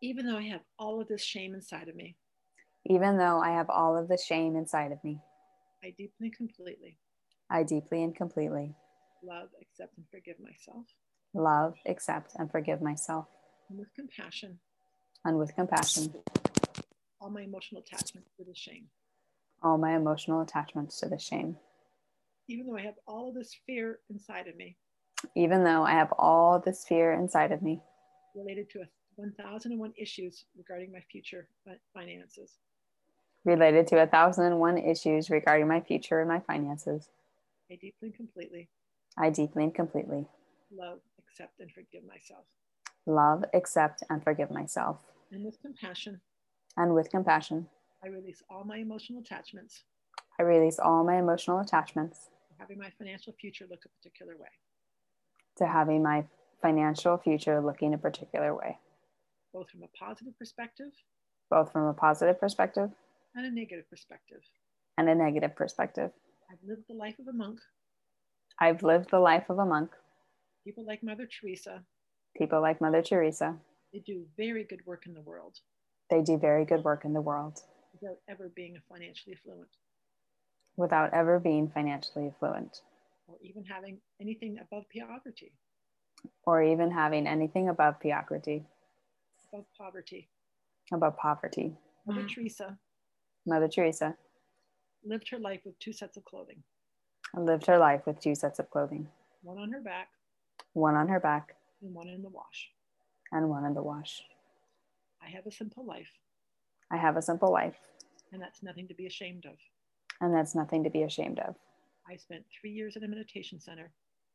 even though I have all of this shame inside of me. Even though I have all of the shame inside of me, I deeply and completely I deeply and completely love, accept, and forgive myself. love, accept, and forgive myself. And with compassion, And with compassion, all my emotional attachment to the shame. all my emotional attachments to the shame. Even though I have all of this fear inside of me Even though I have all this fear inside of me related to 1001 issues regarding my future finances. related to 1001 issues regarding my future and my finances, I deeply and completely I deeply and completely love, accept, and forgive myself. love, accept, and forgive myself. And with compassion, And with compassion, I release all my emotional attachments I release all my emotional attachments to having my financial future look a particular way, to having my financial future looking a particular way, both from a positive perspective both from a positive perspective and a negative perspective. and a negative perspective. I've lived the life of a monk. I've lived the life of a monk. People like Mother Teresa, People like Mother Teresa, they do very good work in the world they do very good work in the world without ever being financially affluent without ever being financially affluent or even having anything above poverty. or even having anything above mediocrity, Above poverty. above poverty. Mother Teresa Mother Teresa lived her life with two sets of clothing, lived her life with two sets of clothing, one on her back one on her back and one in the wash. and one in the wash. I have a simple life, I have a simple life, and that's nothing to be ashamed of. and that's nothing to be ashamed of. I spent 3 years at a meditation center,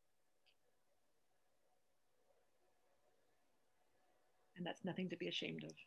and that's nothing to be ashamed of.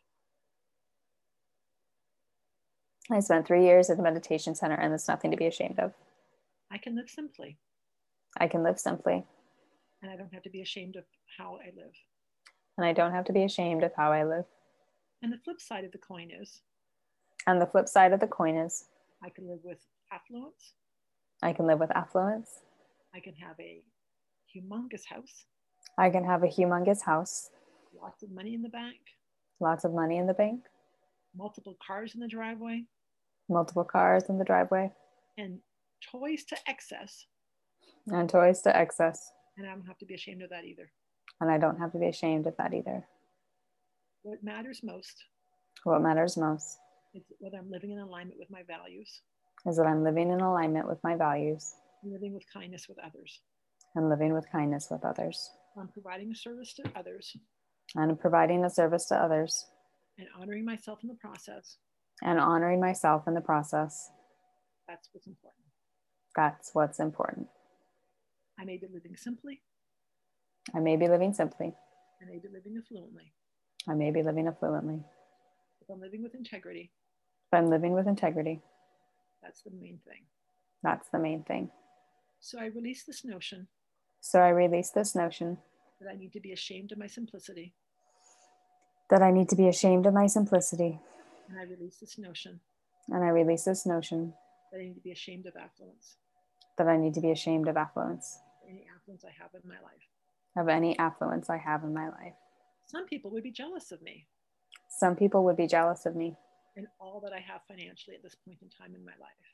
I spent 3 years at the meditation center, and that's nothing to be ashamed of. I can live simply, I can live simply, and I don't have to be ashamed of how I live. and I don't have to be ashamed of how I live. And the flip side of the coin is And the flip side of the coin is I can live with affluence. I can live with affluence. I can have a humongous house, I can have a humongous house, lots of money in the bank, lots of money in the bank, multiple cars in the driveway, multiple cars in the driveway, and toys to excess. and toys to excess. And I don't have to be ashamed of that either. And I don't have to be ashamed of that either. What matters most What matters most is whether I'm living in alignment with my values is that I'm living in alignment with my values and living with kindness with others. and living with kindness with others. I'm providing a service to others And providing a service to others and honoring myself in the process. and honoring myself in the process. That's what's important. That's what's important. I may be living simply. I may be living simply. I may be living affluently. I may be living affluently. If I'm living with integrity, But I'm living with integrity. that's the main thing. That's the main thing. So I release this notion So I release this notion that I need to be ashamed of my simplicity. that I need to be ashamed of my simplicity. And I release this notion And I release this notion that I need to be ashamed of affluence, that I need to be ashamed of affluence, any affluence I have in my life. of any affluence I have in my life. Some people would be jealous of me Some people would be jealous of me and all that I have financially at this point in time in my life.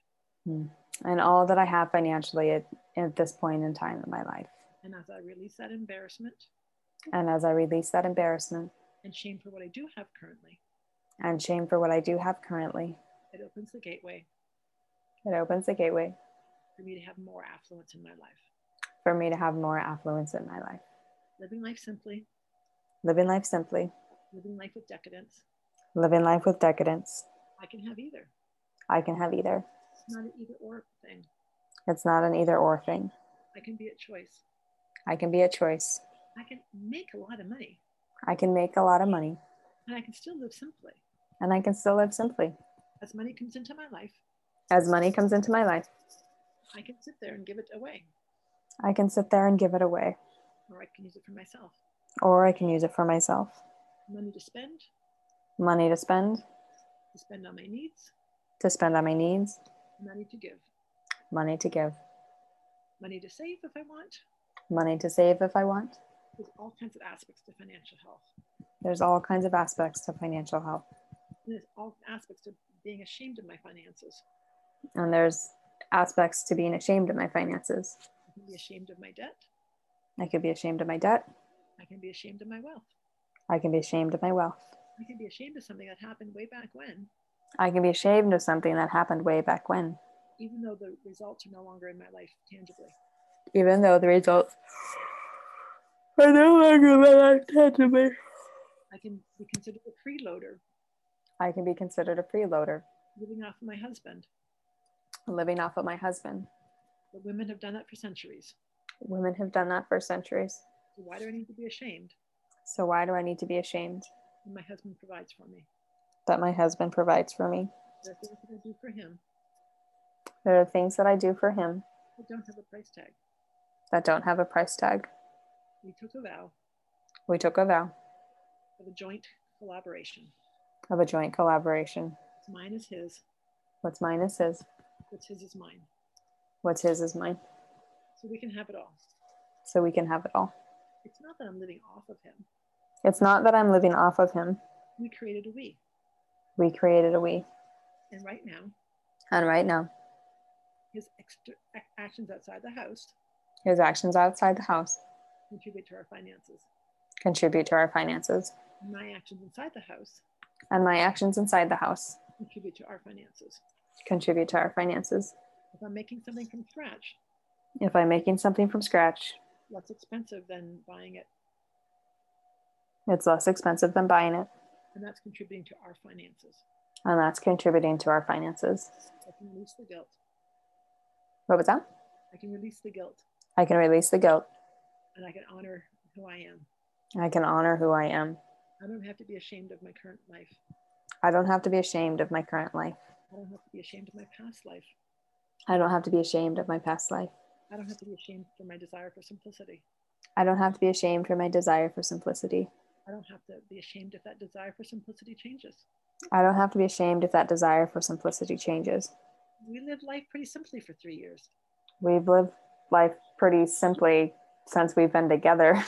and all that I have financially at this point in time in my life. And as I release that embarrassment And as I release that embarrassment and shame for what I do have currently, and shame for what I do have currently, it opens the gateway it opens the gateway for me to have more affluence in my life. for me to have more affluence in my life. Living life simply, Living life simply, living life with decadence. living life with decadence. I can have either. I can have either. It's not an either or thing. It's not an either or thing. I can be a choice. I can be a choice. I can make a lot of money. I can make a lot of money. And I can still live simply. And I can still live simply. As money comes into my life, As money comes into my life, I can sit there and give it away. I can sit there and give it away. Or I can use it for myself. Or I can use it for myself. Money to spend. Money to spend. To spend on my needs. To spend on my needs. Money to give. Money to give. Money to save if I want. Money to save if I want. There's all kinds of aspects to financial health. There's all kinds of aspects to financial health. And there's all aspects of being ashamed of my finances. And there's aspects to being ashamed of my finances. I can be ashamed of my debt. I could be ashamed of my debt. I can be ashamed of my wealth. I can be ashamed of my wealth. I can be ashamed of something that happened way back when, I can be ashamed of something that happened way back when, even though the results are no longer in my life tangibly. even though the results are no longer in my life tangibly. I can be considered a freeloader, I can be considered a freeloader, living off of my husband. living off of my husband. But women have done that for centuries. Women have done that for centuries. So why do I need to be ashamed So why do I need to be ashamed when my husband provides for me? that my husband provides for me? There are things that I do for him There are things that I do for him that don't have a price tag. that don't have a price tag. We took a vow We took a vow of a joint collaboration. of a joint collaboration. What's mine is his. What's mine is his. What's his is mine. What's his is mine. So we can have it all. So we can have it all. It's not that I'm living off of him. It's not that I'm living off of him. We created a we. We created a we. And right now, And right now, his actions outside the house his actions outside the house contribute to our finances. contribute to our finances. My actions inside the house And my actions inside the house contribute to our finances. contribute to our finances. If I'm making something from scratch, If I'm making something from scratch, less expensive than buying it, it's less expensive than buying it. and that's contributing to our finances. And that's contributing to our finances. I can release the guilt. What was that? I can release the guilt, I can release the guilt. and I can honor who I am. I can honor who I am. I don't have to be ashamed of my current life. I don't have to be ashamed of my current life. I don't have to be ashamed of my past life. I don't have to be ashamed of my past life. I don't have to be ashamed for my desire for simplicity. I don't have to be ashamed for my desire for simplicity. I don't have to be ashamed if that desire for simplicity changes. I don't have to be ashamed if that desire for simplicity changes. We lived life pretty simply for 3 years. We've lived life pretty simply since we've been together.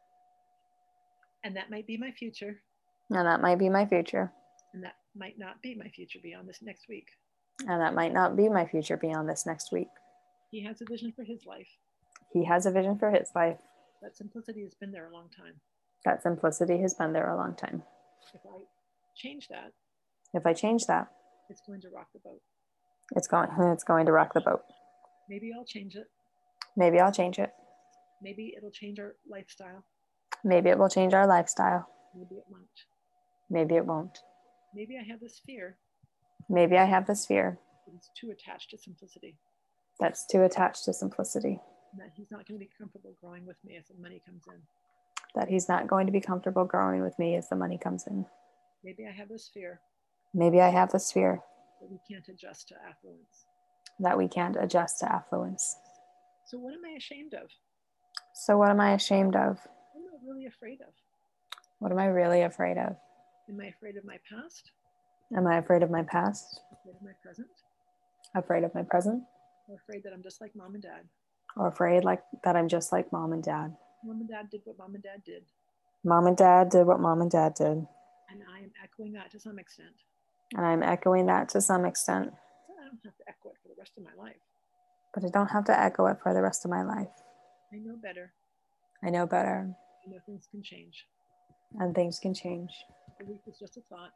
And that might be my future. And that might be my future. And that might not be my future beyond this next week. And that might not be my future beyond this next week. He has a vision for his life. He has a vision for his life. That simplicity has been there a long time. That simplicity has been there a long time. If I change that, If I change that, it's going to rock the boat. it's going to rock the boat. Maybe I'll change it. Maybe I'll change it. Maybe it'll change our lifestyle. Maybe it will change our lifestyle. Maybe it won't. Maybe it won't. Maybe I have this fear Maybe I have this fear that it's too attached to simplicity, that's too attached to simplicity, and that he's not going to be comfortable growing with me as the money comes in. that he's not going to be comfortable growing with me as the money comes in. Maybe I have this fear Maybe I have this fear that we can't adjust to affluence. that we can't adjust to affluence. So what am I ashamed of? So what am I ashamed of? What am I really afraid of? What am I really afraid of? Am I afraid of my past? Am I afraid of my past? Afraid of my present? Afraid of my present? Or afraid that I'm just like mom and dad? Or afraid that I'm just like mom and dad? Mom and dad did what mom and dad did. Mom and dad did what mom and dad did. And I am echoing that to some extent. And I'm echoing that to some extent. But I don't have to echo it for the rest of my life. But I don't have to echo it for the rest of my life. I know better. I know better. I know things can change. And things can change. Belief is just a thought.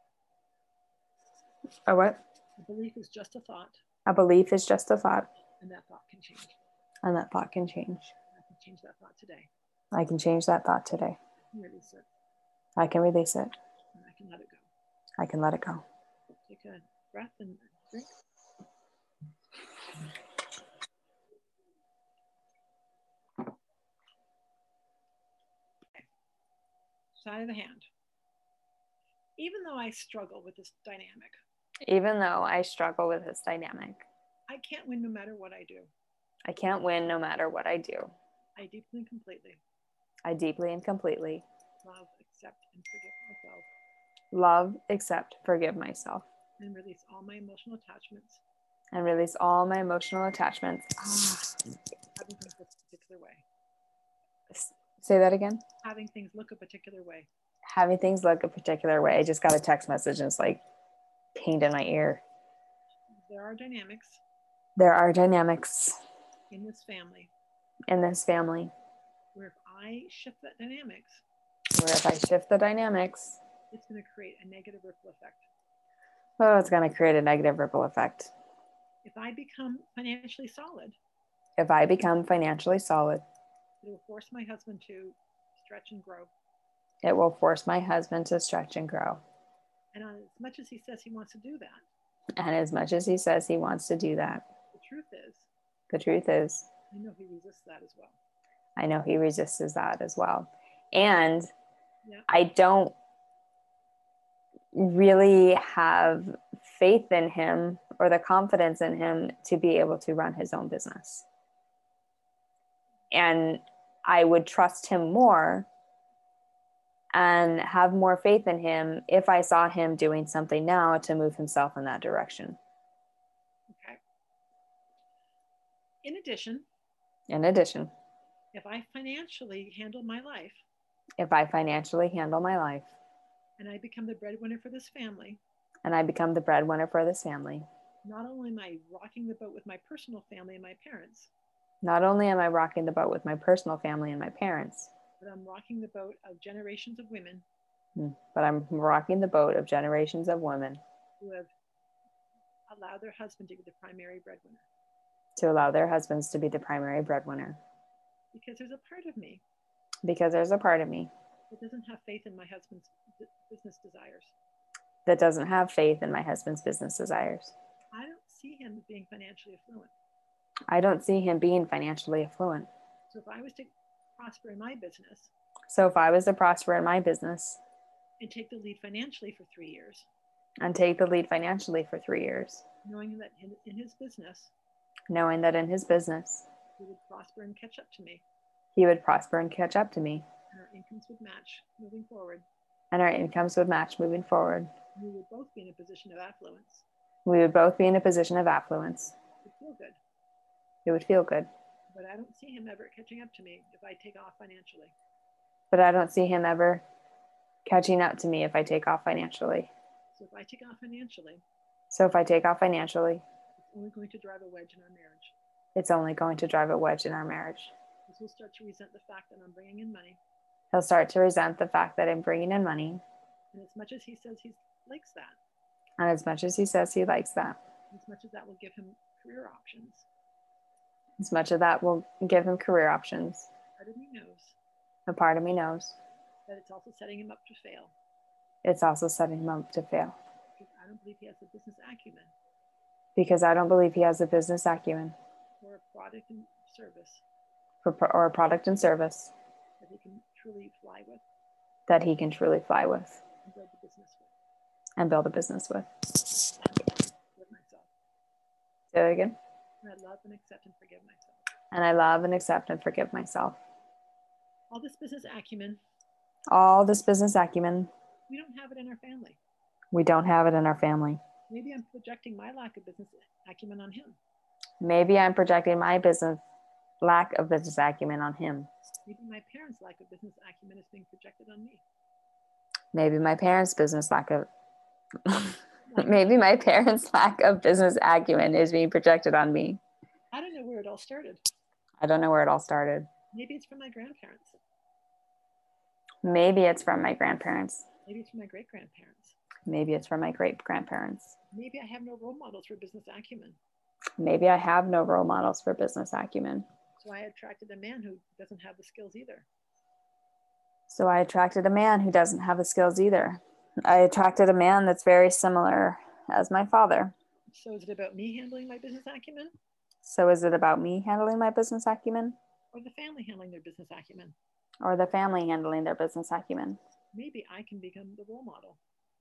A what? A belief is just a thought. A belief is just a thought. And that thought can change. And that thought can change. I can change that thought today. I can change that thought today. I can release it. I can release it. And I can let it go. I can let it go. Take a breath and drink. Side of the hand. Even though I struggle with this dynamic, Even though I struggle with this dynamic, I can't win no matter what I do. I can't win no matter what I do. I deeply and completely I deeply and completely love, accept, and forgive myself, love, accept, forgive myself, and release all my emotional attachments, and release all my emotional attachments. having things look a particular way. Say that again. Having things look a particular way. having things look a particular way. I just got a text message and it's like pinged in my ear. There are dynamics There are dynamics in this family where if I shift that dynamics, where if I shift the dynamics, it's going to create a negative ripple effect. oh, it's going to create a negative ripple effect. If I become financially solid, If I become financially solid, it will force my husband to stretch and grow. it will force my husband to stretch and grow. And as much as he says he wants to do that, And as much as he says he wants to do that, the truth is, I know he resists that as well. I know he resists that as well. And yeah. I don't really have faith in him or the confidence in him to be able to run his own business. And I would trust him more and have more faith in him if I saw him doing something now to move himself in that direction. Okay. In addition, if I financially handle my life, and I become the breadwinner for this family, not only am I rocking the boat with my personal family and my parents, but I'm rocking the boat of generations of women who have allowed their husband to be the primary breadwinner. Because there's a part of me that doesn't have faith in my husband's business desires. I don't see him being financially affluent. So if I was to prosper in my business, and take the lead financially for 3 years, knowing that in his business, he would prosper and catch up to me, and our incomes would match moving forward, we would both be in a position of affluence. It would feel good. But I don't see him ever catching up to me if I take off financially. So if I take off financially, it's only going to drive a wedge in our marriage. Because he'll start to resent the fact that I'm bringing in money. And as much as he says he likes that. As much as that will give him career options. A part of me knows that it's also setting him up to fail. Because I don't believe he has the business acumen. Or a product and service. That he can truly fly with. And build a business with. With myself. Say that again. And I love and accept and forgive myself. All this business acumen. We don't have it in our family. Maybe I'm projecting my lack of business acumen on him. Maybe my parents' lack of business acumen is being projected on me. Maybe my parents' lack of business acumen is being projected on me. I don't know where it all started. Maybe it's from my grandparents. Maybe it's from my grandparents. Maybe it's from my great-grandparents. Maybe I have no role models for business acumen. So I attracted a man who doesn't have the skills either. I attracted a man that's very similar as my father. So is it about me handling my business acumen? Or the family handling their business acumen? Maybe I can become the role model.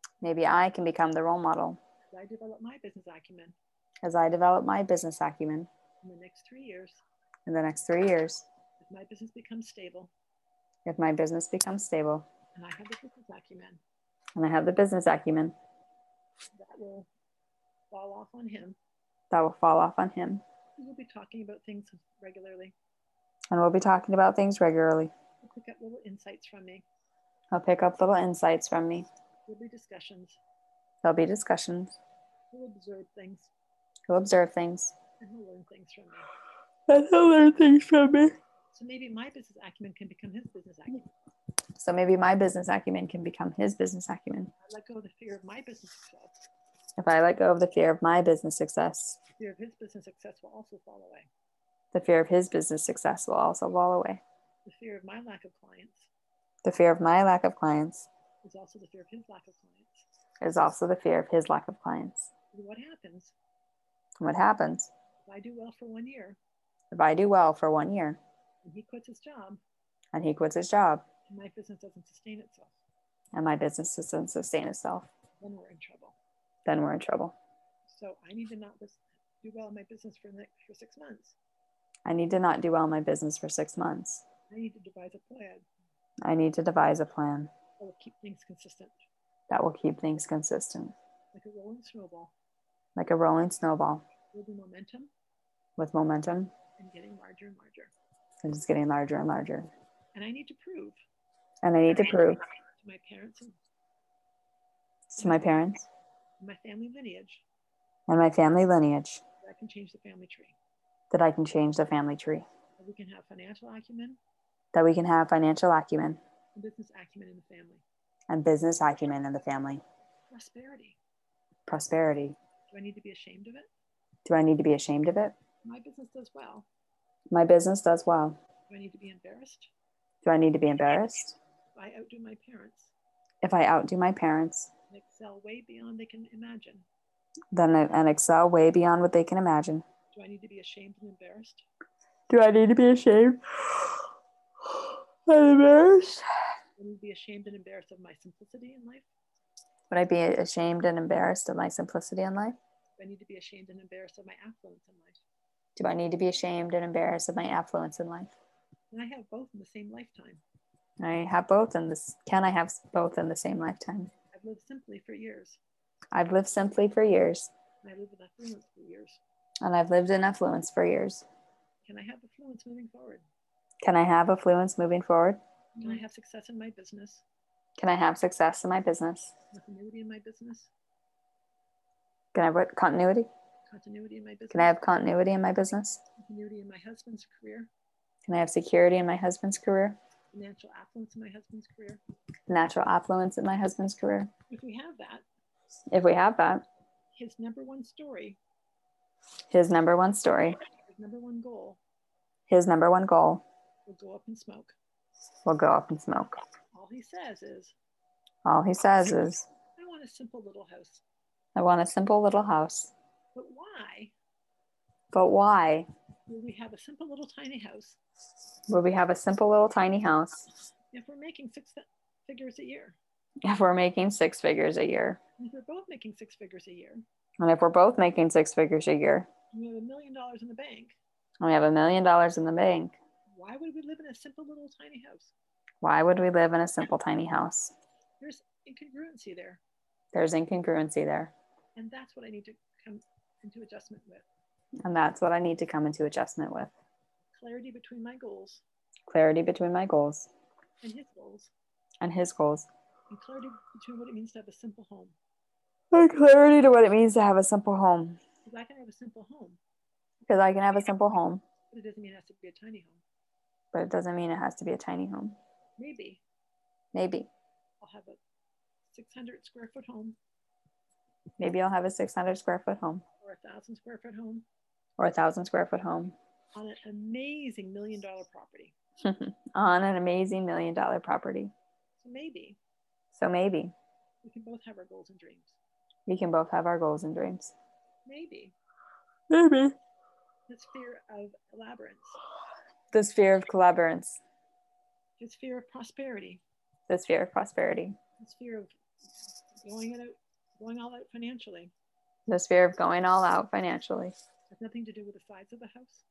As I develop my business acumen. In the next 3 years. If my business becomes stable. And I have the business acumen. That will fall off on him. We'll be talking about things regularly. He'll pick up little insights from me. He'll pick up little insights from me. There'll be discussions. There'll be discussions. He'll observe things. He'll observe things. And he'll learn things from me. And he'll learn things from me. So maybe my business acumen can become his business acumen. So maybe my business acumen can become his business acumen. I let go of the fear of my business success. If I let go of the fear of my business success, the fear of his business success will also fall away. The fear of his business success will also fall away. The fear of my lack of clients. The fear of my lack of clients Is also the fear of his lack of clients. Is also the fear of his lack of clients. And what happens? What happens? If I do well for 1 year. If I do well for 1 year. And he quits his job. And he quits his job. And my business doesn't sustain itself. And my business doesn't sustain itself. Then we're in trouble. Then we're in trouble. So I need to not do well in my business for 6 months. I need to not do well in my business for 6 months. I need to devise a plan. I need to devise a plan. That will keep things consistent. That will keep things consistent. Like a rolling snowball. Like a rolling snowball. Building momentum. With momentum. And getting larger and larger. And just getting larger and larger. And I need to prove. And I need to prove. To my parents. To my parents. My family lineage. And my family lineage. That I can change the family tree. That I can change the family tree. That we can have financial acumen. That we can have financial acumen. And business acumen in the family. And business acumen in the family. Prosperity. Prosperity. Do I need to be ashamed of it? Do I need to be ashamed of it? My business does well. My business does well. Do I need to be embarrassed? Do I need to be embarrassed? If I outdo my parents. If I outdo my parents. And excel way beyond they can imagine. Then and excel way beyond what they can imagine. Do I need to be ashamed and embarrassed? Do I need to be ashamed and embarrassed? Would I be ashamed and embarrassed of my simplicity in life? Would I be ashamed and embarrassed of my simplicity in life? Do I need to be ashamed and embarrassed of my affluence in life? Do I need to be ashamed and embarrassed of my affluence in life? And I have both in the same lifetime. I have both in this. Can I have both in the same lifetime? I've lived simply for years. I've lived simply for years. And I lived in affluence for years. And I've lived in affluence for years. Can I have affluence moving forward? Can I have affluence moving forward? Can I have success in my business? Can I have success in my business? Continuity in my business? Can I have what? Continuity? Continuity in my business? Can I have continuity in my business? Continuity in my husband's career? Can I have security in my husband's career? Financial affluence in my husband's career? Natural affluence in my husband's career? If we have that. If we have that. His number one story. His number one story. His number one goal. His number one goal. Will go up in smoke. Will go up in smoke. All he says is. All he says is. I want a simple little house. I want a simple little house. But why? But why? Will we have a simple little tiny house? Will we have a simple little tiny house? If we're making 6 figures a year. If we're making 6 figures a year. And if we're both making 6 figures a year. And if we're both making 6 figures a year. And we have $1 million in the bank. And we have $1 million in the bank. Why would we live in a simple little tiny house? Why would we live in a simple tiny house? There's incongruency there. There's incongruency there. And that's what I need to come into adjustment with. And that's what I need to come into adjustment with. Clarity between my goals. Clarity between my goals. And his goals. And his goals. And clarity between what it means to have a simple home. And clarity to what it means to have a simple home. Because I can have a simple home. Because I can have a simple home. But it doesn't mean it has to be a tiny home. But it doesn't mean it has to be a tiny home. Maybe. Maybe. I'll have a 600 square foot home. Maybe I'll have a 600 square foot home. Or 1,000 square foot home. Or 1,000 square foot home. On an amazing $1 million property. On an amazing $1 million property. So maybe. So maybe. We can both have our goals and dreams. We can both have our goals and dreams. Maybe. Maybe. This fear of elaborance. This fear of collaborance. This fear of prosperity. This fear of prosperity. This fear of going all out financially. This fear of going all out financially. Has nothing to do with the size of the house.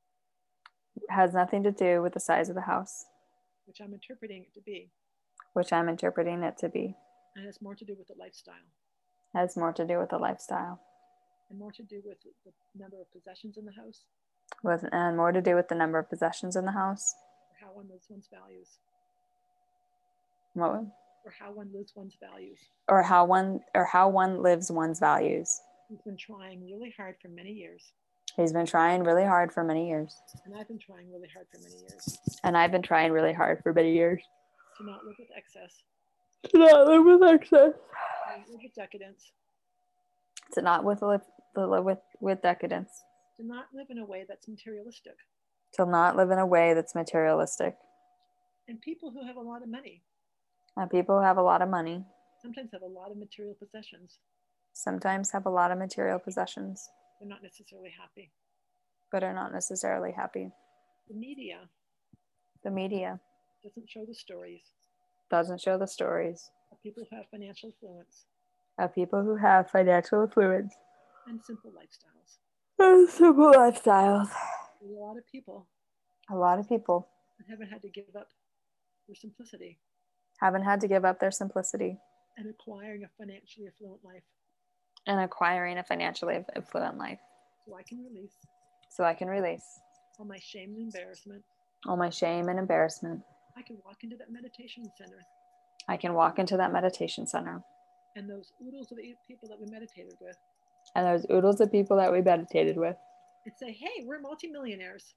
Has nothing to do with the size of the house. Which I'm interpreting it to be. Which I'm interpreting it to be. And has more to do with the lifestyle. Has more to do with the lifestyle. And more to do with the number of possessions in the house. And more to do with the number of possessions in the house. Or how one lives one's values. What? Or how one lives one's values. Or how one lives one's values. He's been trying really hard for many years. He's been trying really hard for many years. And I've been trying really hard for many years. And I've been trying really hard for many years. To not live with excess. To not live with excess. To not live with decadence. To not live with decadence. To not live in a way that's materialistic. To not live in a way that's materialistic. And people who have a lot of money. And people who have a lot of money. Sometimes have a lot of material possessions. Sometimes have a lot of material possessions. They're not necessarily happy. But are not necessarily happy. The media. Doesn't show the stories. Doesn't show the stories. Of people who have financial influence. Of people who have financial influence. And simple lifestyles. And simple lifestyles. There's a lot of people. A lot of people. That haven't had to give up their simplicity. Haven't had to give up their simplicity. And acquiring a financially affluent life. And acquiring a financially affluent life. So I can release. So I can release. All my shame and embarrassment. All my shame and embarrassment. I can walk into that meditation center. I can walk into that meditation center. And those oodles of people that we meditated with. And those oodles of people that we meditated with. And say, hey, we're multimillionaires.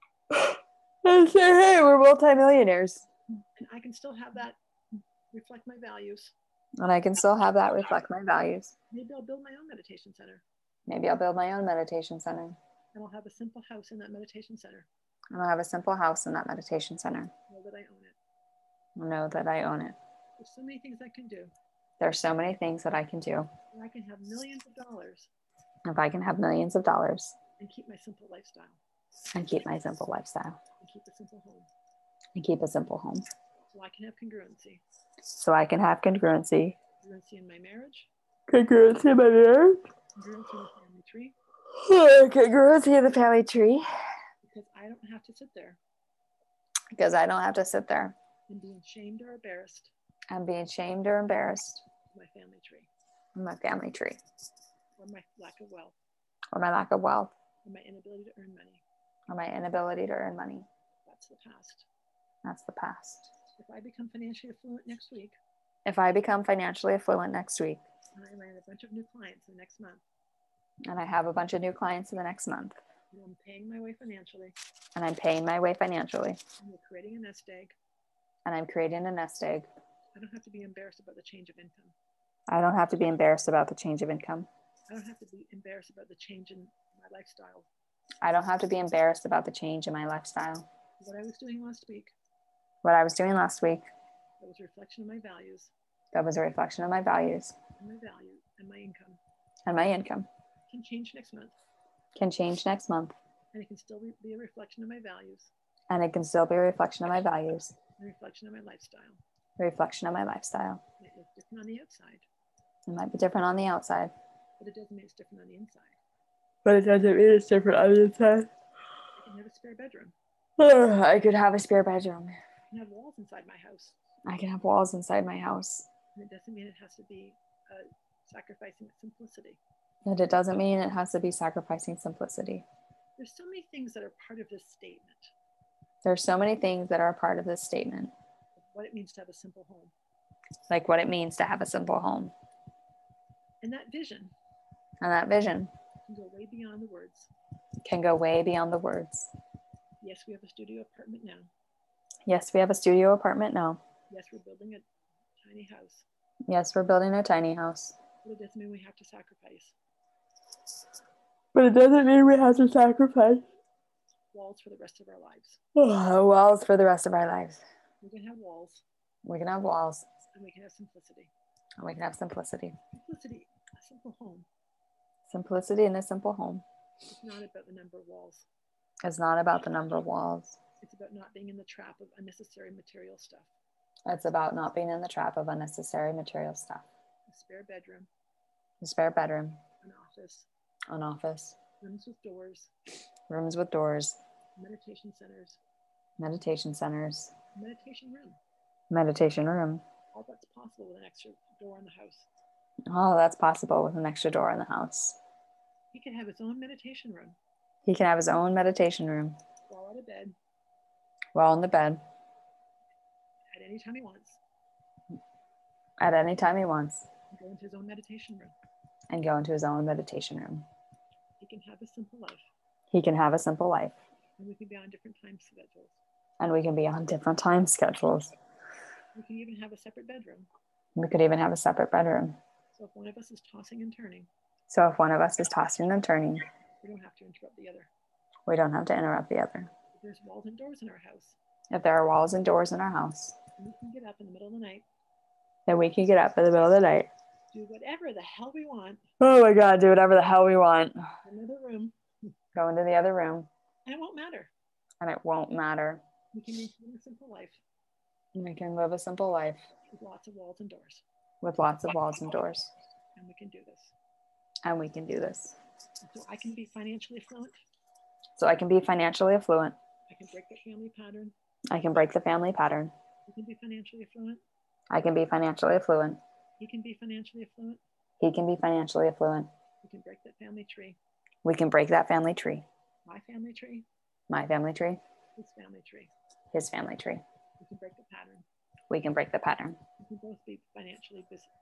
And say, hey, we're multimillionaires. And I can still have that reflect my values. And I can still have that reflect my values. Maybe I'll build my own meditation center. Maybe I'll build my own meditation center. And I'll have a simple house in that meditation center. And I'll have a simple house in that meditation center. Know that I own it. Know that I own it. There's so many things I can do. There's so many things that I can do. And I can have millions of dollars. If I can have millions of dollars. And keep my simple lifestyle. And keep my simple lifestyle. And keep a simple home. And keep a simple home. So I can have congruency. So I can have congruency. Congruency in my marriage. Congruency in my marriage. Congruency in the family tree. Congruency in the family tree. Because I don't have to sit there. Because I don't have to sit there. And being shamed or embarrassed. And being shamed or embarrassed. My family tree. My family tree. Or my lack of wealth. Or my lack of wealth. Or my inability to earn money. Or my inability to earn money. That's the past. That's the past. If I become financially affluent next week. If I become financially affluent next week. And I land a bunch of new clients in the next month. And I have a bunch of new clients in the next month. And I'm paying my way financially. And I'm paying my way financially. And we're creating a nest egg. And I'm creating a nest egg. I don't have to be embarrassed about the change of income. I don't have to be embarrassed about the change of income. I don't have to be embarrassed about the change in my lifestyle. I don't have to be embarrassed about the change in my lifestyle. What I was doing last week. What I was doing last week. That was a reflection of my values. That was a reflection of my values. And my value and my income. And my income. Can change next month. Can change next month. And it can still be a reflection of my values. And it can still be a reflection of my values. A reflection of my lifestyle. A reflection of my lifestyle. It looks different on the outside. It might be different on the outside. But it doesn't mean it's different on the inside. But it doesn't mean it's different on the inside. I can have a spare bedroom. I could have a spare bedroom. I can have walls inside my house. I can have walls inside my house. And it doesn't mean it has to be sacrificing simplicity. And it doesn't mean it has to be sacrificing simplicity. There's so many things that are part of this statement. There's so many things that are a part of this statement. What it means to have a simple home. Like what it means to have a simple home. And that vision. And that vision. Can go way beyond the words. Can go way beyond the words. Yes, we have a studio apartment now. Yes, we have a studio apartment now. Yes, we're building a tiny house. Yes, we're building a tiny house. But it doesn't mean we have to sacrifice. But it doesn't mean we have to sacrifice. Walls for the rest of our lives. Walls for the rest of our lives. We can have walls. We can have walls. And we can have simplicity. And we can have simplicity. Simplicity, a simple home. Simplicity in a simple home. It's not about the number of walls. It's not about the number of walls. It's about not being in the trap of unnecessary material stuff. It's about not being in the trap of unnecessary material stuff. A spare bedroom. A spare bedroom. An office. An office. Rooms with doors. Rooms with doors. Meditation centers. Meditation centers. Meditation room. Meditation room. All that's possible with an extra door in the house. All that's possible with an extra door in the house. He can have his own meditation room. He can have his own meditation room. While out of bed. While in the bed. At any time he wants. At any time he wants. And go into his own meditation room. And go into his own meditation room. He can have a simple life. He can have a simple life. And we can be on different time schedules. And we can be on different time schedules. We can even have a separate bedroom. We could even have a separate bedroom. So if one of us is tossing and turning. So if one of us is tossing and turning. We don't have to interrupt the other. We don't have to interrupt the other. If there's walls and doors in our house. If there are walls and doors in our house. And we can get up in the middle of the night. Then we can get up in the middle of the night. Do whatever the hell we want. Oh my God, do whatever the hell we want. Another room. Go into the other room. And it won't matter. And it won't matter. We can live a simple life. We can live a simple life. With lots of walls and doors. With lots of walls and doors. And we can do this. And we can do this. So I can be financially affluent. So I can be financially affluent. I can break the family pattern. I can break the family pattern. You can be financially affluent. I can be financially affluent. He can be financially affluent. He can be financially affluent. We can break that family tree. We can break that family tree. My family tree. My family tree. His family tree. His family tree. We can break the pattern. We can break the pattern. We can both be financially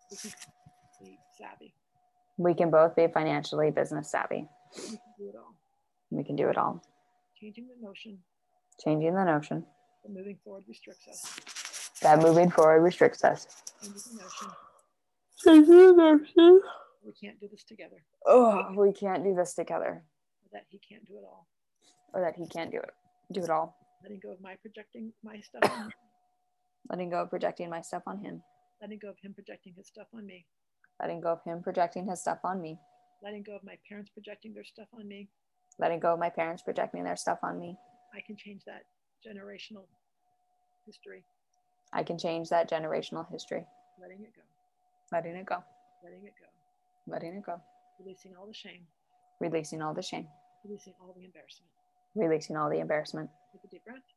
savvy. We can both be financially business savvy. We can do it all. We can do it all. Changing the notion. Changing the notion. That moving forward restricts us. That moving forward restricts us. Changing the notion. Changing the notion. We can't do this together. Oh, we can't do this together. Or that he can't do it all. Or that he can't do it all. Letting go of my projecting my stuff on him. Letting go of projecting my stuff on him. Letting go of him projecting his stuff on me. Letting go of him projecting his stuff on me. Letting go of my parents projecting their stuff on me. Letting go of my parents projecting their stuff on me. I can change that generational history. I can change that generational history. Letting it go. Letting it go. Letting it go. Letting it go. Releasing all the shame. Releasing all the shame. Releasing all the embarrassment. Releasing all the embarrassment. Take a deep breath.